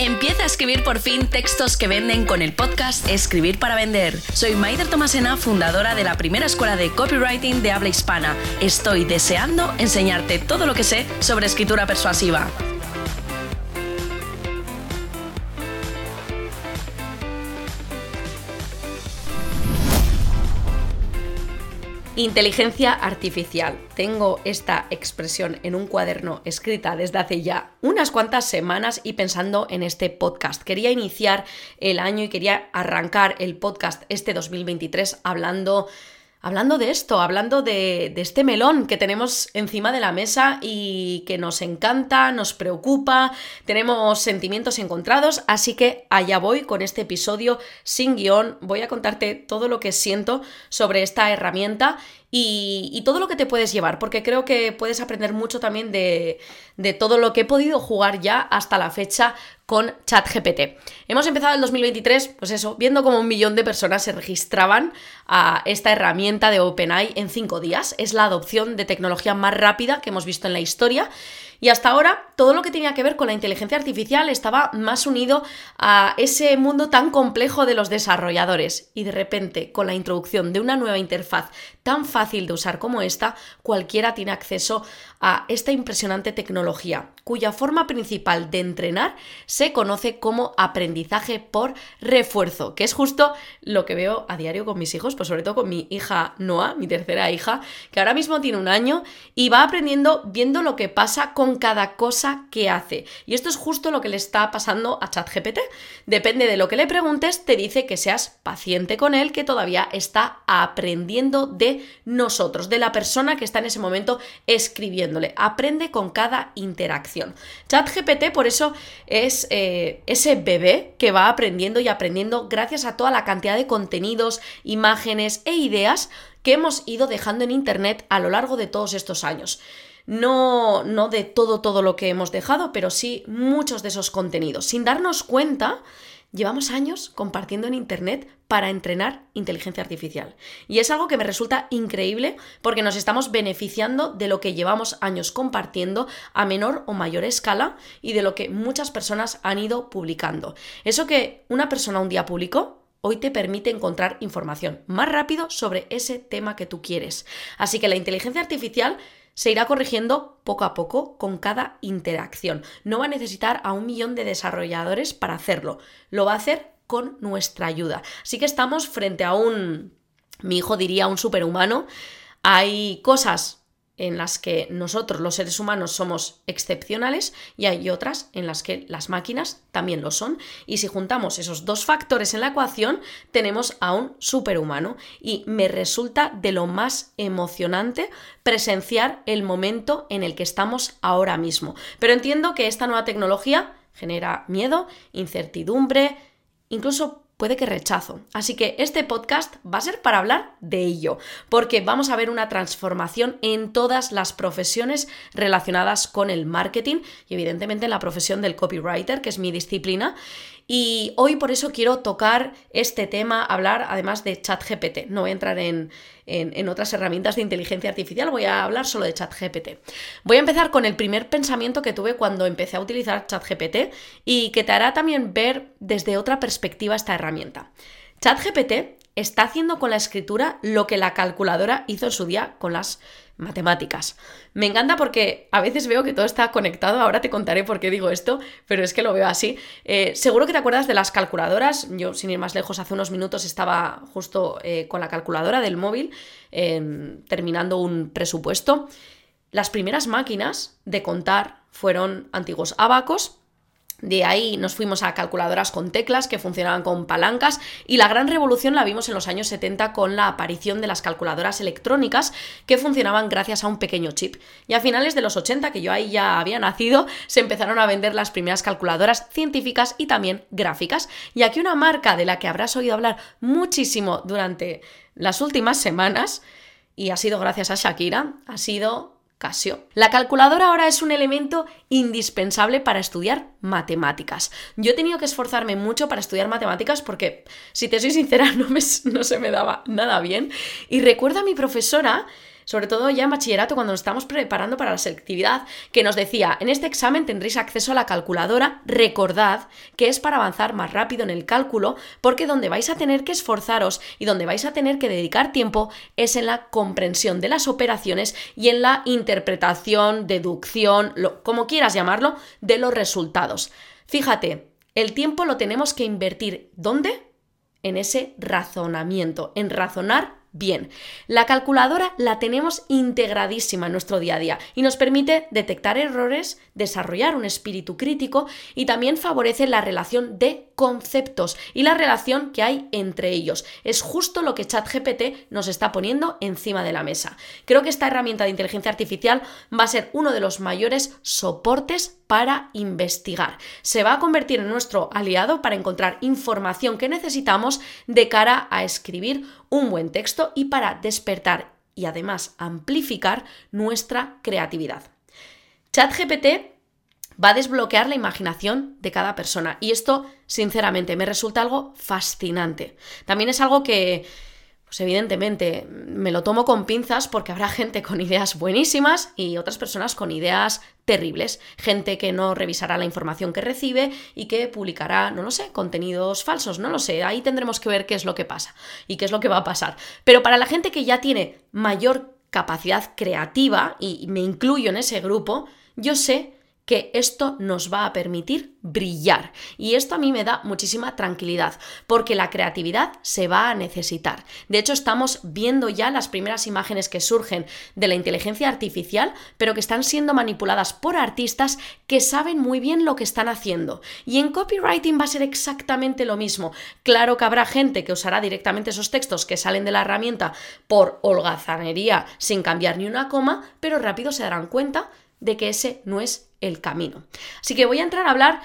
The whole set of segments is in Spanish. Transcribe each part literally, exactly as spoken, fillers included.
Empieza a escribir por fin textos que venden con el podcast Escribir para Vender. Soy Maider Tomasena, fundadora de la primera escuela de copywriting de habla hispana. Estoy deseando enseñarte todo lo que sé sobre escritura persuasiva. Inteligencia artificial. Tengo esta expresión en un cuaderno escrita desde hace ya unas cuantas semanas y pensando en este podcast. Quería iniciar el año y quería arrancar el podcast este dos mil veintitrés hablando... Hablando de esto, hablando de, de este melón que tenemos encima de la mesa y que nos encanta, nos preocupa, tenemos sentimientos encontrados, así que allá voy con este episodio sin guión. Voy a contarte todo lo que siento sobre esta herramienta y, y todo lo que te puedes llevar, porque creo que puedes aprender mucho también de, de todo lo que he podido jugar ya hasta la fecha con ChatGPT. Hemos empezado el dos mil veintitrés, pues eso, viendo cómo un millón de personas se registraban a esta herramienta de OpenAI en cinco días. Es la adopción de tecnología más rápida que hemos visto en la historia. Y hasta ahora, todo lo que tenía que ver con la inteligencia artificial estaba más unido a ese mundo tan complejo de los desarrolladores. Y de repente, con la introducción de una nueva interfaz tan fácil de usar como esta, cualquiera tiene acceso a esta impresionante tecnología, cuya forma principal de entrenar se conoce como aprendizaje por refuerzo, que es justo lo que veo a diario con mis hijos, pues sobre todo con mi hija Noah, mi tercera hija, que ahora mismo tiene un año y va aprendiendo viendo lo que pasa con cada cosa que hace. Y esto es justo lo que le está pasando a ChatGPT. Depende de lo que le preguntes, te dice que seas paciente con él, que todavía está aprendiendo de nosotros, de la persona que está en ese momento escribiéndole. Aprende con cada interacción. ChatGPT, por eso, es eh, ese bebé que va aprendiendo y aprendiendo gracias a toda la cantidad de contenidos, imágenes e ideas que hemos ido dejando en Internet a lo largo de todos estos años. No, no de todo, todo lo que hemos dejado, pero sí muchos de esos contenidos. Sin darnos cuenta, llevamos años compartiendo en Internet para entrenar inteligencia artificial. Y es algo que me resulta increíble porque nos estamos beneficiando de lo que llevamos años compartiendo a menor o mayor escala y de lo que muchas personas han ido publicando. Eso que una persona un día publicó, hoy te permite encontrar información más rápido sobre ese tema que tú quieres. Así que la inteligencia artificial se irá corrigiendo poco a poco con cada interacción. No va a necesitar a un millón de desarrolladores para hacerlo. Lo va a hacer con nuestra ayuda. Así que estamos frente a un, mi hijo diría, un superhumano. Hay cosas en las que nosotros, los seres humanos, somos excepcionales y hay otras en las que las máquinas también lo son. Y si juntamos esos dos factores en la ecuación, tenemos a un superhumano. Y me resulta de lo más emocionante presenciar el momento en el que estamos ahora mismo. Pero entiendo que esta nueva tecnología genera miedo, incertidumbre, incluso puede que rechazo. Así que este podcast va a ser para hablar de ello, porque vamos a ver una transformación en todas las profesiones relacionadas con el marketing y evidentemente en la profesión del copywriter, que es mi disciplina. Y hoy por eso quiero tocar este tema, hablar además de ChatGPT. No voy a entrar en, en, en otras herramientas de inteligencia artificial, voy a hablar solo de ChatGPT. Voy a empezar con el primer pensamiento que tuve cuando empecé a utilizar ChatGPT y que te hará también ver desde otra perspectiva esta herramienta. ChatGPT está haciendo con la escritura lo que la calculadora hizo en su día con las matemáticas. Me encanta porque a veces veo que todo está conectado, ahora te contaré por qué digo esto, pero es que lo veo así. Eh, seguro que te acuerdas de las calculadoras. Yo, sin ir más lejos, hace unos minutos estaba justo eh, con la calculadora del móvil eh, terminando un presupuesto. Las primeras máquinas de contar fueron antiguos abacos. De ahí nos fuimos a calculadoras con teclas que funcionaban con palancas y la gran revolución la vimos en los años setenta con la aparición de las calculadoras electrónicas que funcionaban gracias a un pequeño chip. Y a finales de los ochenta, que yo ahí ya había nacido, se empezaron a vender las primeras calculadoras científicas y también gráficas. Y aquí una marca de la que habrás oído hablar muchísimo durante las últimas semanas, y ha sido gracias a Shakira, ha sido Casio. La calculadora ahora es un elemento indispensable para estudiar matemáticas. Yo he tenido que esforzarme mucho para estudiar matemáticas porque, si te soy sincera, no, me, no se me daba nada bien. Y recuerdo a mi profesora sobre todo ya en bachillerato cuando nos estamos preparando para la selectividad, que nos decía, en este examen tendréis acceso a la calculadora, recordad que es para avanzar más rápido en el cálculo, porque donde vais a tener que esforzaros y donde vais a tener que dedicar tiempo es en la comprensión de las operaciones y en la interpretación, deducción, lo, como quieras llamarlo, de los resultados. Fíjate, el tiempo lo tenemos que invertir, ¿dónde? En ese razonamiento, en razonar bien. La calculadora la tenemos integradísima en nuestro día a día y nos permite detectar errores, desarrollar un espíritu crítico y también favorece la relación de conceptos y la relación que hay entre ellos. Es justo lo que ChatGPT nos está poniendo encima de la mesa. Creo que esta herramienta de inteligencia artificial va a ser uno de los mayores soportes para investigar. Se va a convertir en nuestro aliado para encontrar información que necesitamos de cara a escribir un buen texto y para despertar y además amplificar nuestra creatividad. ChatGPT va a desbloquear la imaginación de cada persona y esto, sinceramente, me resulta algo fascinante. También es algo que, pues evidentemente, me lo tomo con pinzas porque habrá gente con ideas buenísimas y otras personas con ideas terribles. Gente que no revisará la información que recibe y que publicará, no lo sé, contenidos falsos, no lo sé. Ahí tendremos que ver qué es lo que pasa y qué es lo que va a pasar. Pero para la gente que ya tiene mayor capacidad creativa, y me incluyo en ese grupo, yo sé que esto nos va a permitir brillar. Y esto a mí me da muchísima tranquilidad, porque la creatividad se va a necesitar. De hecho, estamos viendo ya las primeras imágenes que surgen de la inteligencia artificial, pero que están siendo manipuladas por artistas que saben muy bien lo que están haciendo. Y en copywriting va a ser exactamente lo mismo. Claro que habrá gente que usará directamente esos textos que salen de la herramienta por holgazanería, sin cambiar ni una coma, pero rápido se darán cuenta de que ese no es el camino. Así que voy a entrar a hablar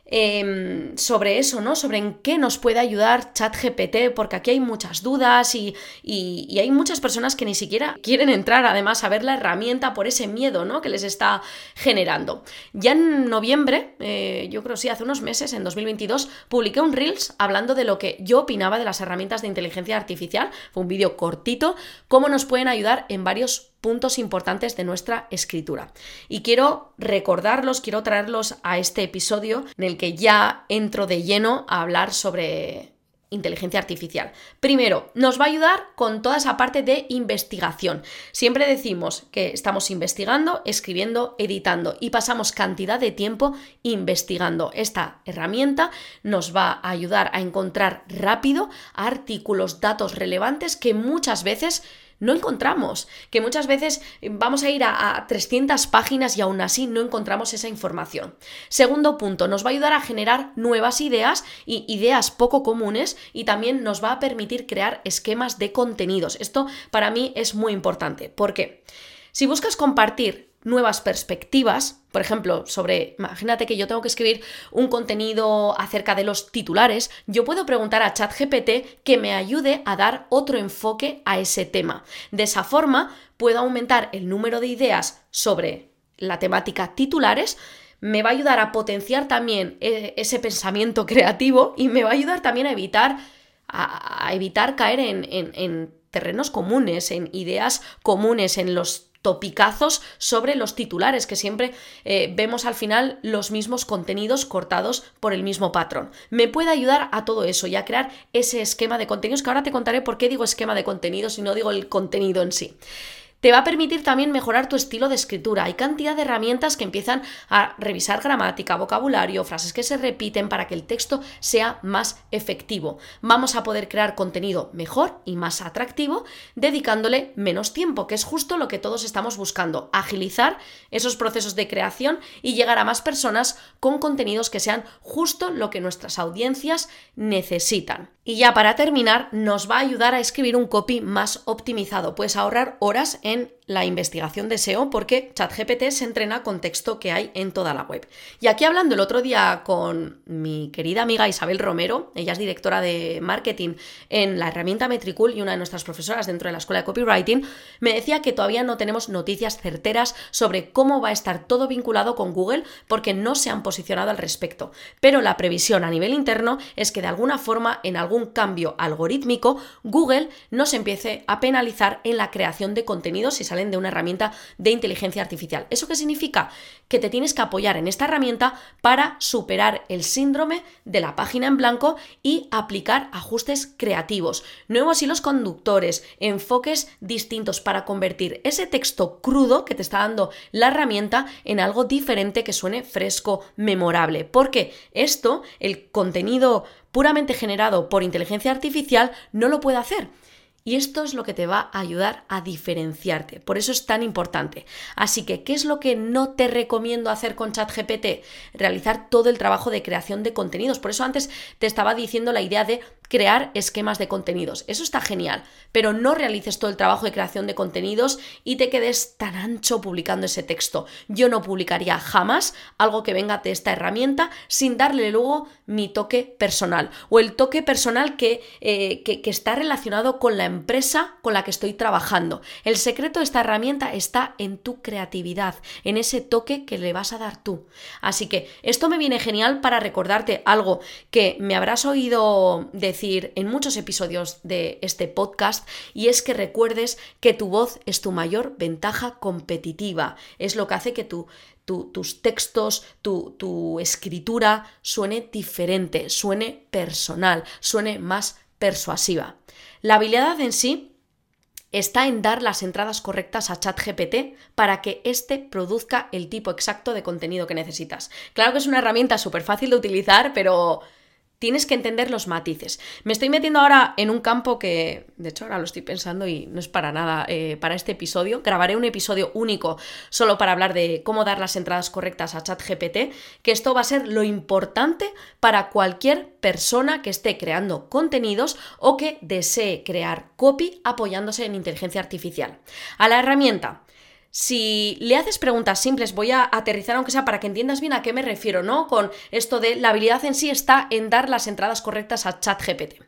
eh, sobre eso, ¿no? Sobre en qué nos puede ayudar ChatGPT, porque aquí hay muchas dudas y, y, y hay muchas personas que ni siquiera quieren entrar además a ver la herramienta por ese miedo, ¿no?, que les está generando. Ya en noviembre, eh, yo creo sí, hace unos meses, en dos mil veintidós, publiqué un Reels hablando de lo que yo opinaba de las herramientas de inteligencia artificial. Fue un vídeo cortito, cómo nos pueden ayudar en varios puntos importantes de nuestra escritura. Y quiero recordarlos, quiero traerlos a este episodio en el que ya entro de lleno a hablar sobre inteligencia artificial. Primero, nos va a ayudar con toda esa parte de investigación. Siempre decimos que estamos investigando, escribiendo, editando y pasamos cantidad de tiempo investigando. Esta herramienta nos va a ayudar a encontrar rápido artículos, datos relevantes que muchas veces no encontramos, que muchas veces vamos a ir a, a trescientas páginas y aún así no encontramos esa información. Segundo punto, nos va a ayudar a generar nuevas ideas y ideas poco comunes y también nos va a permitir crear esquemas de contenidos. Esto para mí es muy importante. ¿Por qué? Si buscas compartir nuevas perspectivas, por ejemplo, sobre, imagínate que yo tengo que escribir un contenido acerca de los titulares, yo puedo preguntar a ChatGPT que me ayude a dar otro enfoque a ese tema. De esa forma, puedo aumentar el número de ideas sobre la temática titulares, me va a ayudar a potenciar también ese pensamiento creativo y me va a ayudar también a evitar, a, a evitar caer en, en, en terrenos comunes, en ideas comunes, en los topicazos sobre los titulares, que siempre eh, vemos al final los mismos contenidos cortados por el mismo patrón. Me puede ayudar a todo eso y a crear ese esquema de contenidos, que ahora te contaré por qué digo esquema de contenidos y no digo el contenido en sí. Te va a permitir también mejorar tu estilo de escritura. Hay cantidad de herramientas que empiezan a revisar gramática, vocabulario, frases que se repiten para que el texto sea más efectivo. Vamos a poder crear contenido mejor y más atractivo dedicándole menos tiempo, que es justo lo que todos estamos buscando, agilizar esos procesos de creación y llegar a más personas con contenidos que sean justo lo que nuestras audiencias necesitan. Y ya para terminar, nos va a ayudar a escribir un copy más optimizado. Puedes ahorrar horas en la investigación de S E O porque ChatGPT se entrena con texto que hay en toda la web. Y aquí hablando el otro día con mi querida amiga Isabel Romero, ella es directora de marketing en la herramienta Metricool y una de nuestras profesoras dentro de la escuela de copywriting, me decía que todavía no tenemos noticias certeras sobre cómo va a estar todo vinculado con Google porque no se han posicionado al respecto. Pero la previsión a nivel interno es que de alguna forma, en algún cambio algorítmico, Google nos empiece a penalizar en la creación de contenidos si salen de una herramienta de inteligencia artificial. ¿Eso qué significa? Que te tienes que apoyar en esta herramienta para superar el síndrome de la página en blanco y aplicar ajustes creativos, nuevos hilos conductores, enfoques distintos para convertir ese texto crudo que te está dando la herramienta en algo diferente que suene fresco, memorable. Porque esto, el contenido puramente generado por inteligencia artificial, no lo puede hacer. Y esto es lo que te va a ayudar a diferenciarte. Por eso es tan importante. Así que, ¿qué es lo que no te recomiendo hacer con ChatGPT? Realizar todo el trabajo de creación de contenidos. Por eso antes te estaba diciendo la idea de crear esquemas de contenidos. Eso está genial, pero no realices todo el trabajo de creación de contenidos y te quedes tan ancho publicando ese texto. Yo no publicaría jamás algo que venga de esta herramienta sin darle luego mi toque personal o el toque personal que, eh, que, que está relacionado con la empresa con la que estoy trabajando. El secreto de esta herramienta está en tu creatividad, en ese toque que le vas a dar tú. Así que esto me viene genial para recordarte algo que me habrás oído decir en muchos episodios de este podcast, y es que recuerdes que tu voz es tu mayor ventaja competitiva. Es lo que hace que tu, tu, tus textos, tu, tu escritura suene diferente, suene personal, suene más persuasiva. La habilidad en sí está en dar las entradas correctas a ChatGPT para que éste produzca el tipo exacto de contenido que necesitas. Claro que es una herramienta súper fácil de utilizar, pero tienes que entender los matices. Me estoy metiendo ahora en un campo que, de hecho, ahora lo estoy pensando y no es para nada eh, para este episodio. Grabaré un episodio único solo para hablar de cómo dar las entradas correctas a ChatGPT, que esto va a ser lo importante para cualquier persona que esté creando contenidos o que desee crear copy apoyándose en inteligencia artificial. A la herramienta, si le haces preguntas simples, voy a aterrizar aunque sea para que entiendas bien a qué me refiero, ¿no? Con esto de la habilidad en sí está en dar las entradas correctas a ChatGPT.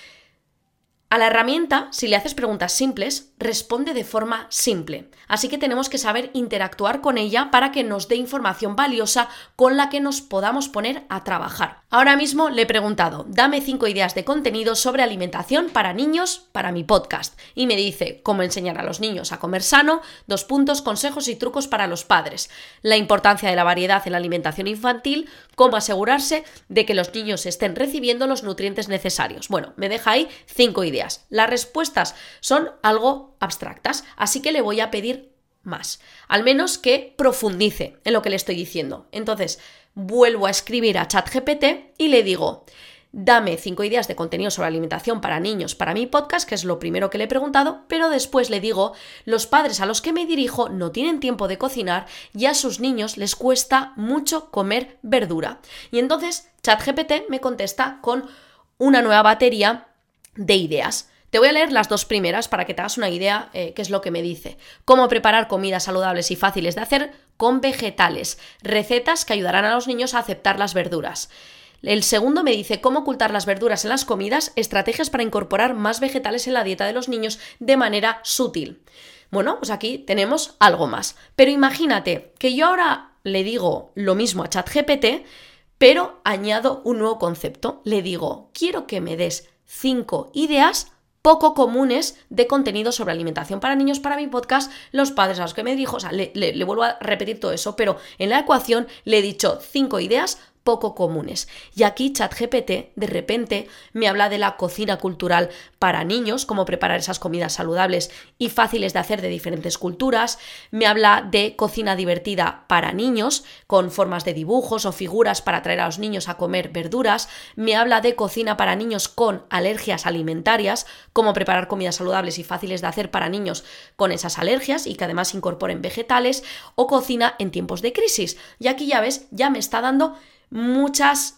A la herramienta, si le haces preguntas simples, responde de forma simple. Así que tenemos que saber interactuar con ella para que nos dé información valiosa con la que nos podamos poner a trabajar. Ahora mismo le he preguntado, dame cinco ideas de contenido sobre alimentación para niños para mi podcast. Y me dice cómo enseñar a los niños a comer sano, dos puntos, consejos y trucos para los padres, la importancia de la variedad en la alimentación infantil, cómo asegurarse de que los niños estén recibiendo los nutrientes necesarios. Bueno, me deja ahí cinco ideas. Las respuestas son algo abstractas, así que le voy a pedir más, al menos que profundice en lo que le estoy diciendo. Entonces, vuelvo a escribir a ChatGPT y le digo, dame cinco ideas de contenido sobre alimentación para niños para mi podcast, que es lo primero que le he preguntado, pero después le digo, los padres a los que me dirijo no tienen tiempo de cocinar y a sus niños les cuesta mucho comer verdura. Y entonces ChatGPT me contesta con una nueva batería de ideas. Te voy a leer las dos primeras para que te hagas una idea eh, qué es lo que me dice. Cómo preparar comidas saludables y fáciles de hacer con vegetales. Recetas que ayudarán a los niños a aceptar las verduras. El segundo me dice cómo ocultar las verduras en las comidas, estrategias para incorporar más vegetales en la dieta de los niños de manera sutil. Bueno, pues aquí tenemos algo más. Pero imagínate que yo ahora le digo lo mismo a ChatGPT, pero añado un nuevo concepto. Le digo, quiero que me des cinco ideas poco comunes de contenido sobre alimentación para niños para mi podcast, los padres a los que me dirijo. O sea, le, le, le vuelvo a repetir todo eso, pero en la ecuación le he dicho cinco ideas poco comunes. Y aquí ChatGPT de repente me habla de la cocina cultural para niños, cómo preparar esas comidas saludables y fáciles de hacer de diferentes culturas. Me habla de cocina divertida para niños, con formas de dibujos o figuras para atraer a los niños a comer verduras. Me habla de cocina para niños con alergias alimentarias, cómo preparar comidas saludables y fáciles de hacer para niños con esas alergias y que además incorporen vegetales, o cocina en tiempos de crisis. Y aquí ya ves, ya me está dando muchas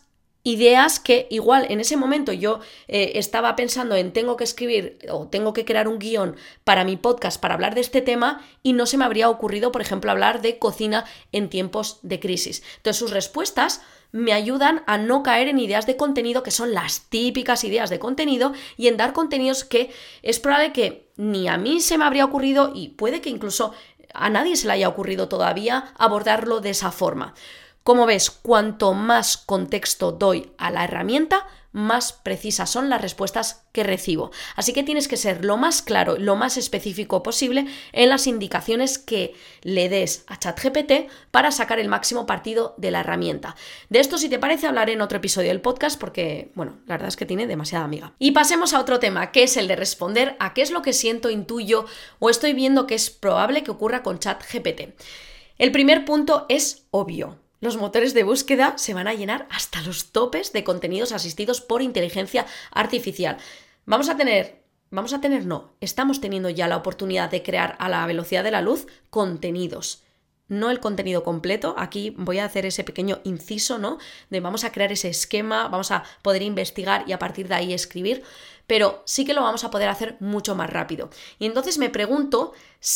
ideas que igual en ese momento yo eh, estaba pensando en tengo que escribir o tengo que crear un guión para mi podcast para hablar de este tema y no se me habría ocurrido, por ejemplo, hablar de cocina en tiempos de crisis. Entonces sus respuestas me ayudan a no caer en ideas de contenido que son las típicas ideas de contenido y en dar contenidos que es probable que ni a mí se me habría ocurrido y puede que incluso a nadie se le haya ocurrido todavía abordarlo de esa forma. Como ves, cuanto más contexto doy a la herramienta, más precisas son las respuestas que recibo. Así que tienes que ser lo más claro, lo más específico posible en las indicaciones que le des a ChatGPT para sacar el máximo partido de la herramienta. De esto, si te parece, hablaré en otro episodio del podcast porque, bueno, la verdad es que tiene demasiada amiga. Y pasemos a otro tema, que es el de responder a qué es lo que siento, intuyo o estoy viendo que es probable que ocurra con ChatGPT. El primer punto es obvio. Los motores de búsqueda se van a llenar hasta los topes de contenidos asistidos por inteligencia artificial. Vamos a tener, vamos a tener, no, estamos teniendo ya la oportunidad de crear a la velocidad de la luz contenidos. No el contenido completo, aquí voy a hacer ese pequeño inciso, ¿no? De vamos a crear ese esquema, vamos a poder investigar y a partir de ahí escribir, pero sí que lo vamos a poder hacer mucho más rápido. Y entonces me pregunto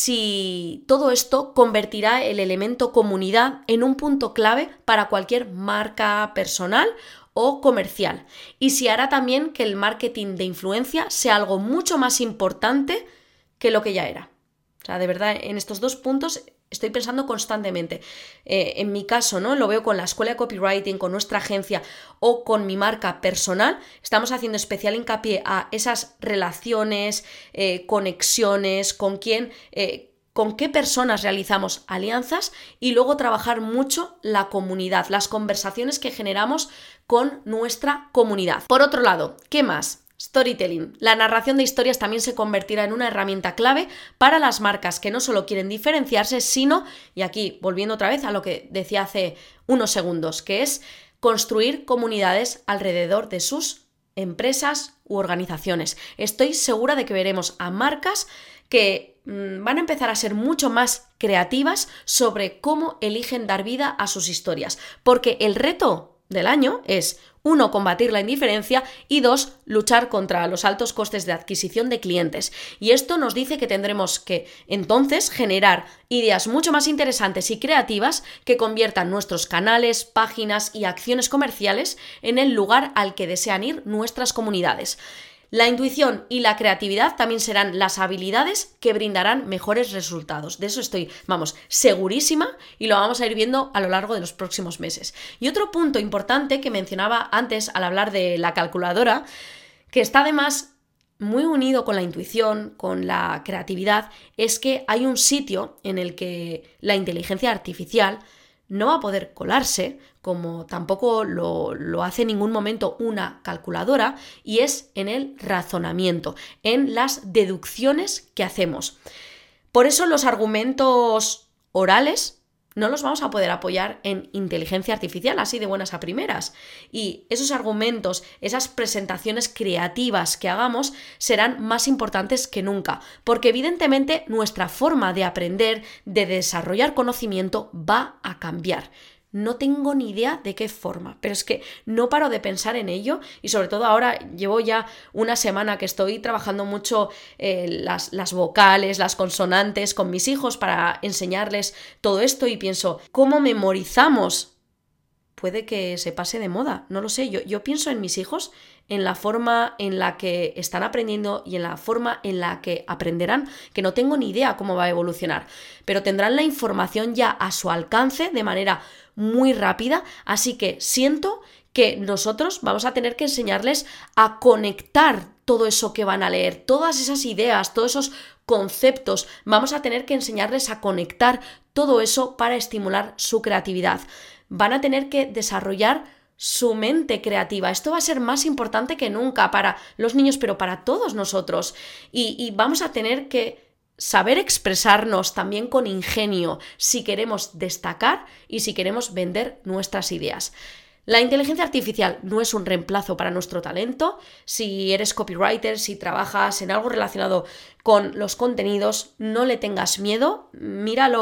si todo esto convertirá el elemento comunidad en un punto clave para cualquier marca personal o comercial. Y si hará también que el marketing de influencia sea algo mucho más importante que lo que ya era. O sea, de verdad, en estos dos puntos estoy pensando constantemente. Eh, en mi caso, ¿no? Lo veo con la escuela de copywriting, con nuestra agencia o con mi marca personal. Estamos haciendo especial hincapié a esas relaciones, eh, conexiones, con quién, eh, con qué personas realizamos alianzas y luego trabajar mucho la comunidad, las conversaciones que generamos con nuestra comunidad. Por otro lado, ¿qué más? Storytelling. La narración de historias también se convertirá en una herramienta clave para las marcas que no solo quieren diferenciarse, sino, y aquí volviendo otra vez a lo que decía hace unos segundos, que es construir comunidades alrededor de sus empresas u organizaciones. Estoy segura de que veremos a marcas que mmm, van a empezar a ser mucho más creativas sobre cómo eligen dar vida a sus historias, porque el reto del año es, uno, combatir la indiferencia y dos, luchar contra los altos costes de adquisición de clientes. Y esto nos dice que tendremos que entonces generar ideas mucho más interesantes y creativas que conviertan nuestros canales, páginas y acciones comerciales en el lugar al que desean ir nuestras comunidades. La intuición y la creatividad también serán las habilidades que brindarán mejores resultados. De eso estoy, vamos, segurísima y lo vamos a ir viendo a lo largo de los próximos meses. Y otro punto importante que mencionaba antes al hablar de la calculadora, que está además muy unido con la intuición, con la creatividad, es que hay un sitio en el que la inteligencia artificial no va a poder colarse, como tampoco lo, lo hace en ningún momento una calculadora, y es en el razonamiento, en las deducciones que hacemos. Por eso los argumentos orales no los vamos a poder apoyar en inteligencia artificial así de buenas a primeras. Y esos argumentos, esas presentaciones creativas que hagamos serán más importantes que nunca, porque evidentemente nuestra forma de aprender, de desarrollar conocimiento va a cambiar. No tengo ni idea de qué forma, pero es que no paro de pensar en ello y sobre todo ahora llevo ya una semana que estoy trabajando mucho eh, las, las vocales, las consonantes con mis hijos para enseñarles todo esto y pienso, ¿cómo memorizamos? Puede que se pase de moda, no lo sé, yo, yo pienso en mis hijos, en la forma en la que están aprendiendo y en la forma en la que aprenderán, que no tengo ni idea cómo va a evolucionar, pero tendrán la información ya a su alcance de manera muy rápida, así que siento que nosotros vamos a tener que enseñarles a conectar todo eso que van a leer, todas esas ideas, todos esos conceptos, vamos a tener que enseñarles a conectar todo eso para estimular su creatividad. Van a tener que desarrollar su mente creativa. Esto va a ser más importante que nunca para los niños, pero para todos nosotros. Y, y vamos a tener que saber expresarnos también con ingenio si queremos destacar y si queremos vender nuestras ideas. La inteligencia artificial no es un reemplazo para nuestro talento. Si eres copywriter, si trabajas en algo relacionado con los contenidos, no le tengas miedo, míralo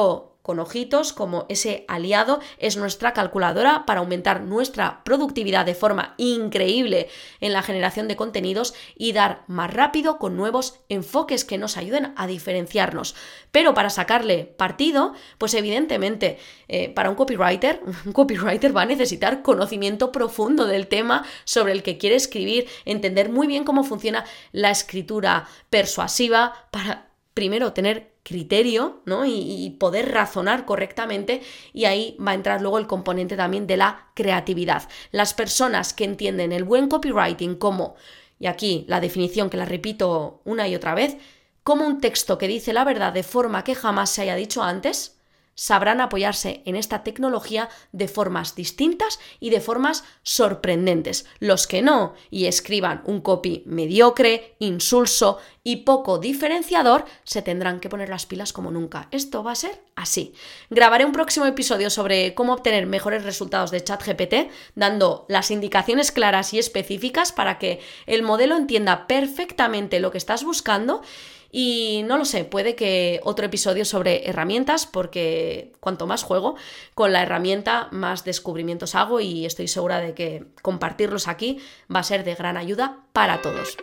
con ojitos, como ese aliado, es nuestra calculadora para aumentar nuestra productividad de forma increíble en la generación de contenidos y dar más rápido con nuevos enfoques que nos ayuden a diferenciarnos. Pero para sacarle partido, pues evidentemente eh, para un copywriter, un copywriter va a necesitar conocimiento profundo del tema sobre el que quiere escribir, entender muy bien cómo funciona la escritura persuasiva para primero tener criterio, ¿no? y, y poder razonar correctamente, y ahí va a entrar luego el componente también de la creatividad. Las personas que entienden el buen copywriting como, y aquí la definición que la repito una y otra vez, como un texto que dice la verdad de forma que jamás se haya dicho antes, sabrán apoyarse en esta tecnología de formas distintas y de formas sorprendentes. Los que no y escriban un copy mediocre, insulso y poco diferenciador, se tendrán que poner las pilas como nunca. Esto va a ser así. Grabaré un próximo episodio sobre cómo obtener mejores resultados de ChatGPT, dando las indicaciones claras y específicas para que el modelo entienda perfectamente lo que estás buscando. Y no lo sé, puede que otro episodio sobre herramientas, porque cuanto más juego con la herramienta, más descubrimientos hago, y estoy segura de que compartirlos aquí va a ser de gran ayuda para todos.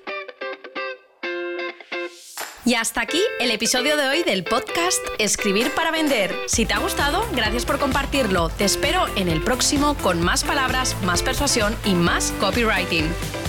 Y hasta aquí el episodio de hoy del podcast Escribir para Vender. Si te ha gustado, gracias por compartirlo. Te espero en el próximo con más palabras, más persuasión y más copywriting.